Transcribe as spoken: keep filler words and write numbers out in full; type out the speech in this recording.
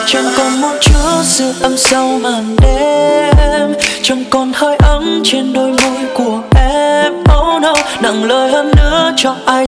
Chẳng còn một chút dư âm sau màn đêm, chẳng còn hơi ấm trên đôi môi của em. Oh no, nặng lời hơn nữa cho ai